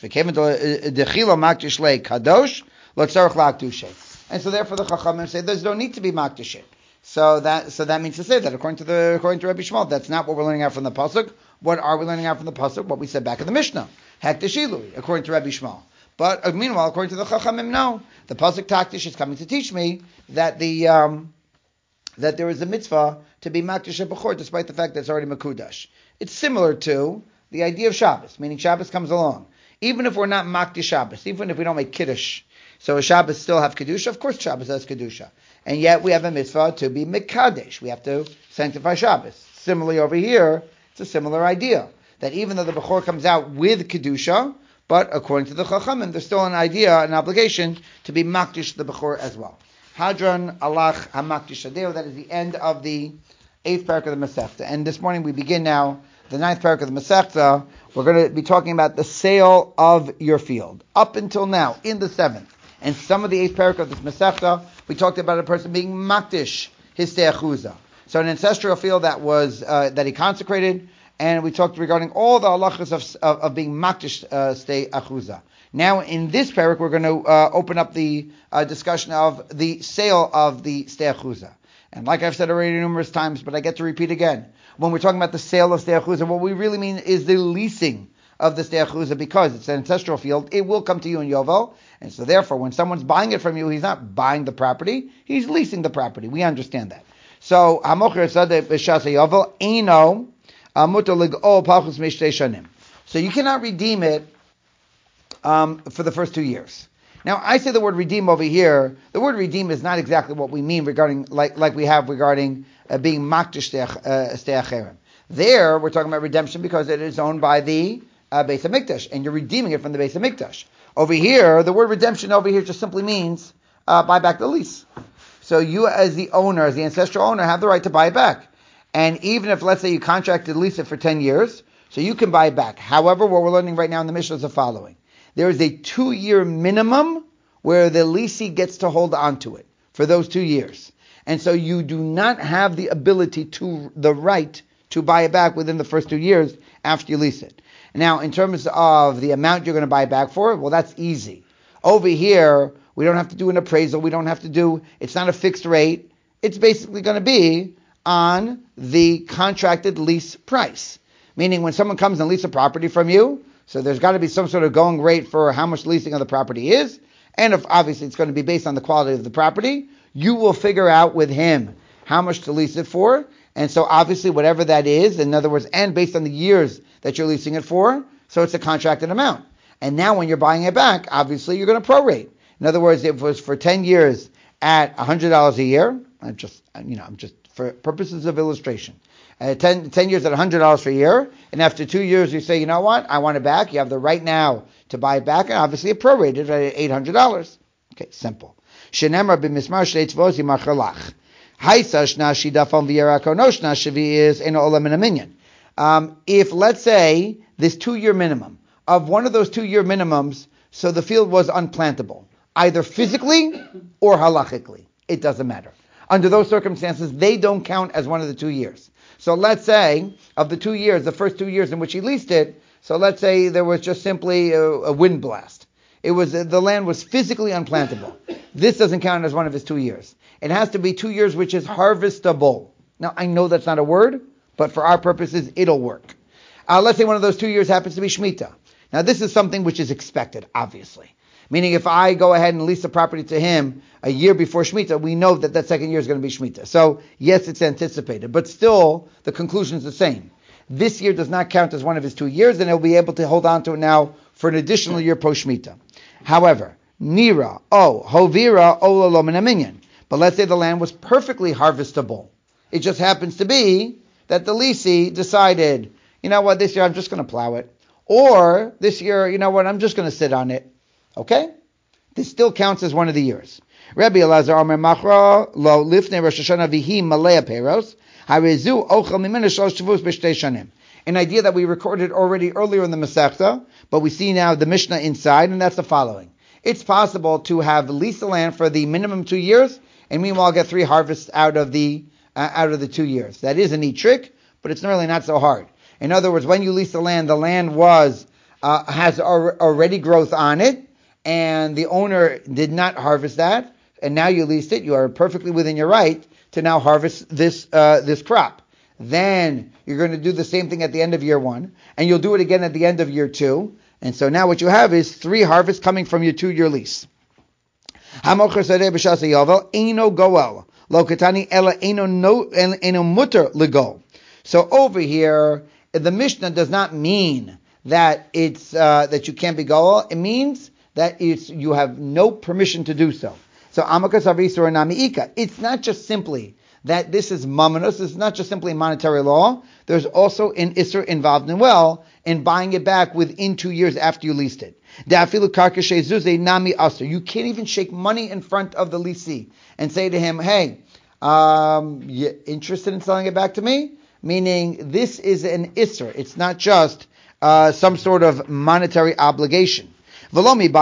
And so therefore the Chachamim say there's no need to be makdish it. So that means to say that according to Rabbi Shmuel, that's not what we're learning out from the pasuk. What are we learning out from the pasuk? What we said back in the Mishnah, hektish ilui, according to Rabbi Shmuel. But meanwhile, according to the Chachamim, no, the pasuk takdish is coming to teach me that that there is a mitzvah to be makdish a bechor, despite the fact that it's already makudash. It's similar to the idea of Shabbos, meaning Shabbos comes along. Even if we're not makdish Shabbos, even if we don't make kiddush, so a Shabbos still have kedusha. Of course, Shabbos has kedusha, and yet we have a mitzvah to be mekadesh. We have to sanctify Shabbos. Similarly, over here, it's a similar idea that even though the bechor comes out with kedusha, but according to the Chachamim, there's still an obligation to be makdish the bechor as well. Hadran alach hamakdish adeo. That is the end of the 8th parak of the Masechta. And this morning we begin now the 9th parak of the Masechta. We're going to be talking about the sale of your field. Up until now, in the 7th, and some of the 8th parak of this Masechta, we talked about a person being makdish his ste'achuza. So an ancestral field that was that he consecrated, and we talked regarding all the halachas of being makdish ste'achuza. Now, in this parak, we're going to open up the discussion of the sale of the ste'achuza. And like I've said already numerous times, but I get to repeat again, when we're talking about the sale of ste'achuza, what we really mean is the leasing of the ste'achuza, because it's an ancestral field. It will come to you in Yovel, and so therefore, when someone's buying it from you, he's not buying the property, he's leasing the property. We understand that. So, so you cannot redeem it for the first 2 years. Now, I say the word redeem over here. The word redeem is not exactly what we mean regarding, like we have regarding being makdish ste'acherem. There, we're talking about redemption because it is owned by the Beis HaMikdash, and you're redeeming it from the Beis HaMikdash. Over here, the word redemption over here just simply means buy back the lease. So you, as the owner, as the ancestral owner, have the right to buy it back. And even if, let's say, you contracted to lease it for 10 years, so you can buy it back. However, what we're learning right now in the Mishnah is the following. There is a 2-year minimum where the leasee gets to hold on to it for those 2 years. And so you do not have the ability the right to buy it back within the first 2 years after you lease it. Now, in terms of the amount you're going to buy it back for, well, that's easy. Over here, we don't have to do an appraisal. It's not a fixed rate. It's basically going to be on the contracted lease price. Meaning when someone comes and leases a property from you, so there's got to be some sort of going rate for how much leasing of the property is. And if obviously it's going to be based on the quality of the property, you will figure out with him how much to lease it for. And so obviously whatever that is, in other words, and based on the years that you're leasing it for, so it's a contracted amount. And now when you're buying it back, obviously you're going to prorate. In other words, if it was for 10 years at $100 a year, I'm just for purposes of illustration, 10 years at $100 per year, and after 2 years you say, you know what, I want it back. You have the right now to buy it back, and obviously it prorated at $800. Okay, simple. Shenemar b'mismar shnei tzvos yimar chalach. Haisa shna shidafon v'yerakonoshna shavi is in olam and a minyan. If, let's say, this 2-year minimum, of one of those 2-year minimums, so the field was unplantable, either physically or halachically. It doesn't matter. Under those circumstances, they don't count as one of the 2 years. So let's say, of the 2 years, the first 2 years in which he leased it, so let's say there was just simply a wind blast. The land was physically unplantable. This doesn't count as one of his 2 years. It has to be 2 years which is harvestable. Now, I know that's not a word, but for our purposes, it'll work. Let's say one of those 2 years happens to be Shemitah. Now, this is something which is expected, obviously. Meaning, if I go ahead and lease the property to him a year before Shemitah, we know that second year is going to be Shemitah. So, yes, it's anticipated. But still, the conclusion is the same. This year does not count as one of his 2 years, and he'll be able to hold on to it now for an additional year post-Shemitah. However, Nira, Hovira, Olalo Minaminyan. But let's say the land was perfectly harvestable. It just happens to be that the leasee decided, you know what, this year I'm just going to plow it. Or this year, you know what, I'm just going to sit on it. Okay? This still counts as one of the years. Rabbi Elazar Omer Machra lo lifnei Rosh Hashanah vihi malei peros harezu ochel mimenu shalosh tevus b'shtei shanim. An idea that we recorded already earlier in the Masechta, but we see now the Mishnah inside, and that's the following. It's possible to have leased the land for the minimum 2 years, and meanwhile get 3 harvests out of the 2 years. That is a neat trick, but it's really not so hard. In other words, when you lease the land has already growth on it, and the owner did not harvest that, and now you leased it, you are perfectly within your right to now harvest this crop. Then you're going to do the same thing at the end of year 1, and you'll do it again at the end of year 2, and so now what you have is 3 harvests coming from your 2-year lease. Hamocher sadeh b'shas hayovel eino goel lo katani ela eino muter legol. So over here, the Mishnah does not mean that it's that you can't be goel. It means that you have no permission to do so. So amakas avisur namiika. It's not just simply that this is mamonos. It's not just simply monetary law. There's also an isser involved in buying it back within 2 years after you leased it. You can't even shake money in front of the leasee and say to him, hey, you interested in selling it back to me? Meaning this is an isser. It's not just some sort of monetary obligation. And this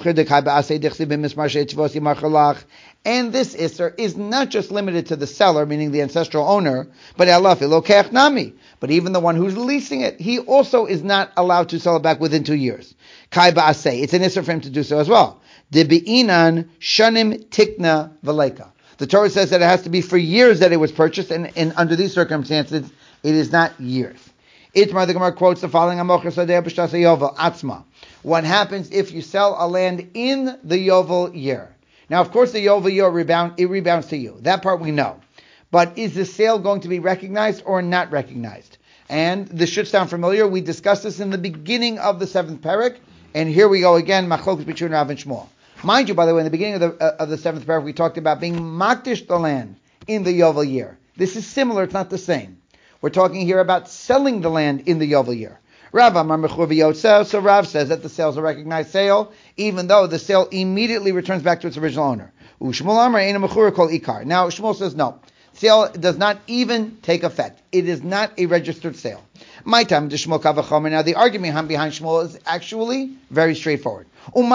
isser is not just limited to the seller, meaning the ancestral owner, but even the one who's leasing it, he also is not allowed to sell it back within 2 years. It's an isser for him to do so as well. shanim tikna veleka. The Torah says that it has to be for years that it was purchased, and under these circumstances, it is not years. Itmar, the Gemara quotes the following: Atzma. What happens if you sell a land in the Yovel year? Now, of course, the Yovel year rebounds to you. That part we know. But is the sale going to be recognized or not recognized? And this should sound familiar. We discussed this in the beginning of the 7th parak, and here we go again, Machlokes between Rav and Shmuel. Mind you, by the way, in the beginning of the 7th parak, we talked about being makdish the land in the Yovel year. This is similar, it's not the same. We're talking here about selling the land in the Yovel year. Rav Amar Mechur v'yotzeh, so Rav says that the sale is a recognized sale, even though the sale immediately returns back to its original owner. U'Shmuel Amar Eina Mechur kol ikar. Now Shmuel says no. Sale does not even take effect. It is not a registered sale. My time to Shmuel Kavachomer. Now the argument behind Shmuel is actually very straightforward.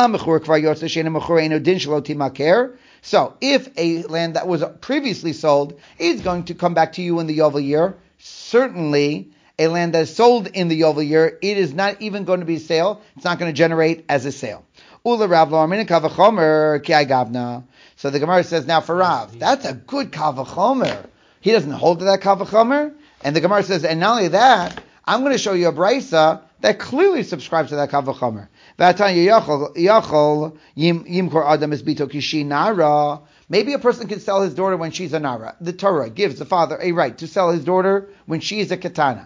So if a land that was previously sold is going to come back to you in the Yovel year, certainly a land that is sold in the Yovel year, it is not even going to be a sale. It's not going to generate as a sale. So the Gemara says, now for Rav, that's a good kavachomer. He doesn't hold to that kavachomer. And the Gemara says, and not only that, I'm going to show you a brisa that clearly subscribes to that kavachomer. Maybe a person can sell his daughter when she's a nara. The Torah gives the father a right to sell his daughter when she is a katana.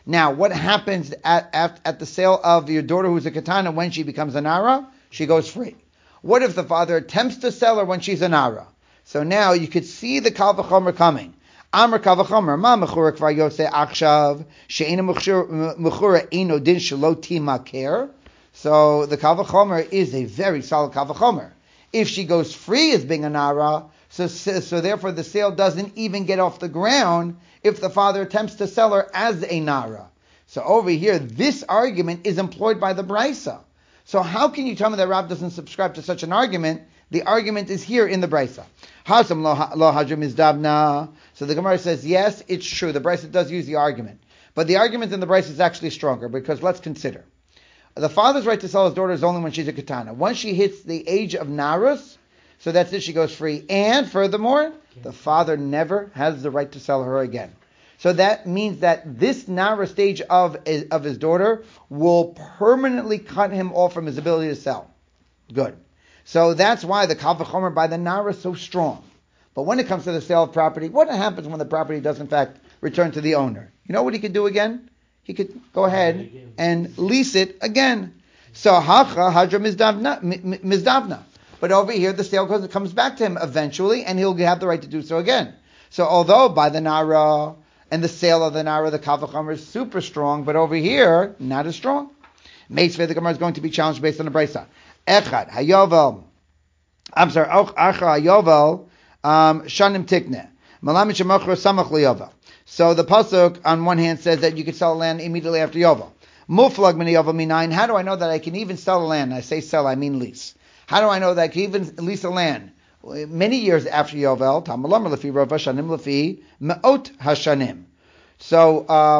Now, what happens at the sale of your daughter who's a katana when she becomes a nara? She goes free. What if the father attempts to sell her when she's a nara? So now you could see the kal v'chomer coming. Amar kal v'chomer, ma mechura kvar yotze achshav, she'ena mechura eno din shelo timaker. So the kal v'chomer is a very solid kal v'chomer. If she goes free as being a nara, so therefore the sale doesn't even get off the ground if the father attempts to sell her as a nara. So over here, this argument is employed by the Brisa. So how can you tell me that Rav doesn't subscribe to such an argument? The argument is here in the Brisa. Hasam lo hadrim izdavna. So the Gemara says, yes, it's true. The Brisa does use the argument. But the argument in the Brisa is actually stronger, because let's consider. The father's right to sell his daughter is only when she's a katana. Once she hits the age of narus, so that's it, she goes free. And furthermore, the father never has the right to sell her again. So that means that this nara stage of his daughter will permanently cut him off from his ability to sell. Good. So that's why the kal v'chomer by the nara is so strong. But when it comes to the sale of property, what happens when the property does in fact return to the owner? You know what he could do again? He could go ahead and lease it again. So hacha hadra mizdavna. But over here the sale comes back to him eventually, and he'll have the right to do so again. So although by the nara and the sale of the nara, the kal v'chomer is super strong, but over here, not as strong. Meisvei, the Gemara is going to be challenged based on the Brisa. Echad, hayovel, acha hayovel, shanim tikne. Malamit shemachro samach liyovel. So the pasuk on one hand says that you could sell land immediately after yovel. Muflag min yovel minayin. How do I know that I can even sell the land? I say sell, I mean lease. How do I know that I can even lease a land many years after yovel? Tamalamar lefi rov hashanim lefi me'ot hashanim. So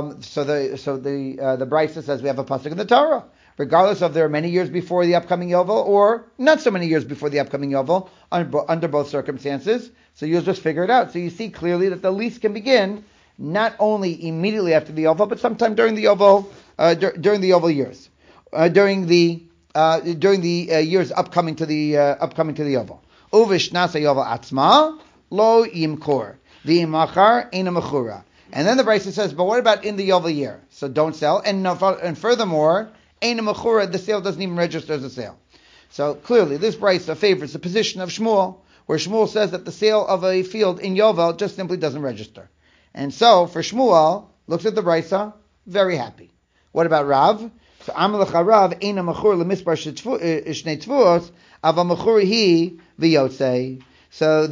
the Brisa says we have a pasuk in the Torah. Regardless of there are many years before the upcoming yovel or not so many years before the upcoming yovel, under both circumstances. So you'll just figure it out. So you see clearly that the lease can begin not only immediately after the yovel, but sometime during the yovel, years, during the years upcoming to the yovel. Uvish nasa yovel atzma lo yimkor v'imachar ena mechura. And then the Brisa says, but what about in the yovel year? So don't sell. And furthermore, ena mechura, the sale doesn't even register as a sale. So clearly, this Brisa favors the position of Shmuel, where Shmuel says that the sale of a field in yovel just simply doesn't register. And so, for Shmuel, looks at the Brisa, very happy. What about Rav? So, Amalecha Rav, ena mechur lemispar shnei tvuos, ava mechur hi v'yotzei. So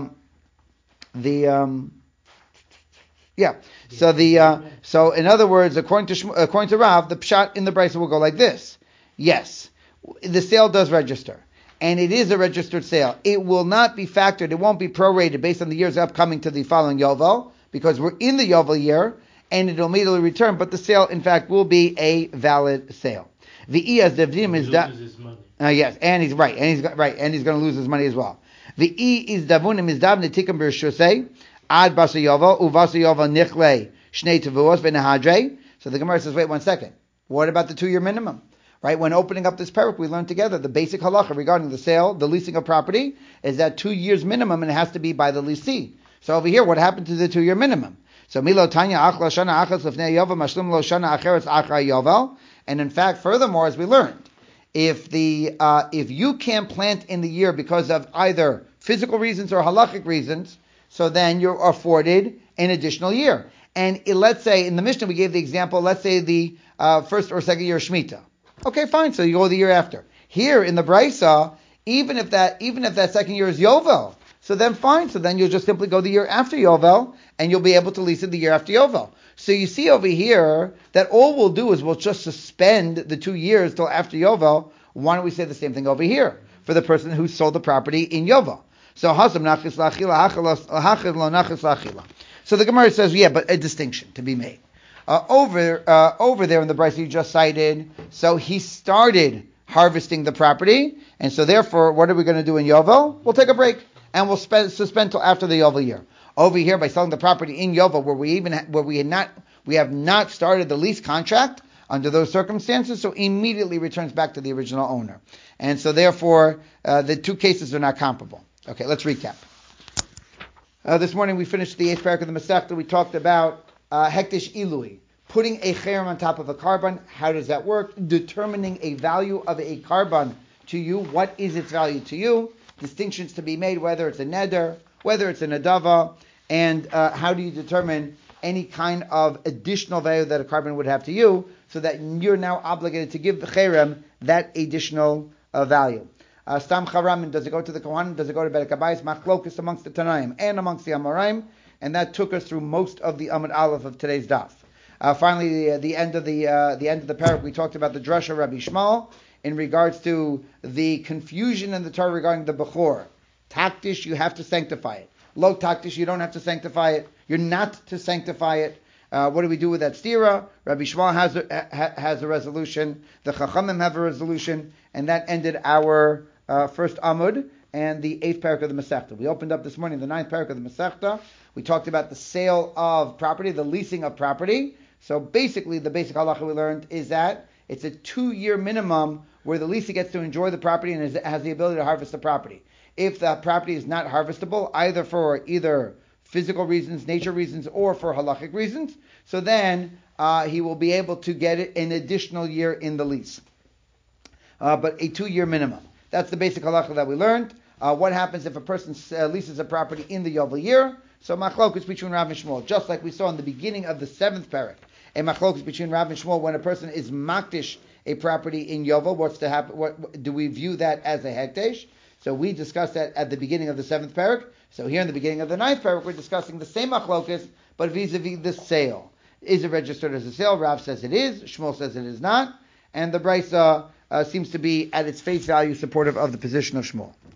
so in other words, according to Rav, the pshat in the Brisa will go like this. Yes, the sale does register, and it is a registered sale. It will not be factored, it won't be prorated based on the years upcoming to the following yovel, because we're in the yovel year, and it'll immediately return, but the sale, in fact, will be a valid sale. The iyaz devdim is that yes, and he's right, and he's going to lose his money as well. The is davunim is dav netikam b'rishusei ad basa yovel uvasa yovel nichle shnei tevuos v'nehadre. So the Gemara says, wait 1 second. What about the 2-year minimum? Right? When opening up this parak, we learned together the basic halacha regarding the sale, the leasing of property, is that 2 years minimum, and it has to be by the leasee. So over here, what happened to the 2-year minimum? So milo tanya achla shana achas lefnei yovel mashlim lo shana acheres achra yovel. And in fact, furthermore, as we learned, if you can't plant in the year because of either physical reasons or halachic reasons, so then you're afforded an additional year. And let's say in the Mishnah we gave the example. Let's say the first or second year of Shemitah. Okay, fine. So you go the year after. Here in the Brisa, even if that second year is Yovel, so then fine. So then you'll just simply go the year after Yovel, and you'll be able to lease it the year after Yovel. So you see over here that all we'll do is we'll just suspend the 2 years till after Yovel. Why don't we say the same thing over here for the person who sold the property in Yovel? So hasam nachis lachila, hachid lo nachis lachila. So the Gemara says, yeah, but a distinction to be made. Over there in the Brisa you just cited, so he started harvesting the property, and so therefore, what are we going to do in Yovel? We'll take a break, and we'll suspend till after the Yovel year. Over here, by selling the property in Yovel, we have not started the lease contract under those circumstances, so immediately returns back to the original owner. And so therefore, the two cases are not comparable. Okay, let's recap. This morning we finished the 8th parak of the Masechta. We talked about Hektish Ilui, Putting a cherem on top of a carbon, how does that work? Determining a value of a carbon to you. What is its value to you? Distinctions to be made, whether it's a neder, whether it's a nadava, and how do you determine any kind of additional value that a carbon would have to you, so that you're now obligated to give the cherem that additional value. Stam charamin, does it go to the Kohanim? Does it go to Bedek Habayis? Machlokus amongst the Tanaim and amongst the Amoraim, and that took us through most of the Amud Aleph of today's daf. Finally, the end of the parak, we talked about the drasha Rabbi Shmuel in regards to the confusion in the Torah regarding the Bechor. Taktish, you have to sanctify it. Lo taktish, you don't have to sanctify it. You're not to sanctify it. What do we do with that stira? Rabbi Shmuel has a resolution. The Chachamim have a resolution, and that ended our first Amud and the 8th parak of the Masechta. We opened up this morning the 9th parak of the Masechta. We talked about the sale of property, the leasing of property. So basically, the basic halacha we learned is that it's a 2-year minimum where the leasing gets to enjoy the property and has the ability to harvest the property. If the property is not harvestable, either for physical reasons, nature reasons, or for halachic reasons, so then he will be able to get it an additional year in the lease. But a 2-year minimum. That's the basic halacha that we learned. What happens if a person leases a property in the Yovel year? So machlokus between Rav and Shmuel, just like we saw in the beginning of the 7th parak. A machlokus between Rav and Shmuel when a person is makdish a property in Yovel, what's to happen? What do we view that as a hekdesh? So we discussed that at the beginning of the 7th parak. So here in the beginning of the 9th parak, we're discussing the same machlokus, but vis-a-vis the sale. Is it registered as a sale? Rav says it is. Shmuel says it is not. And the Brisa seems to be at its face value supportive of the position of Shmuel.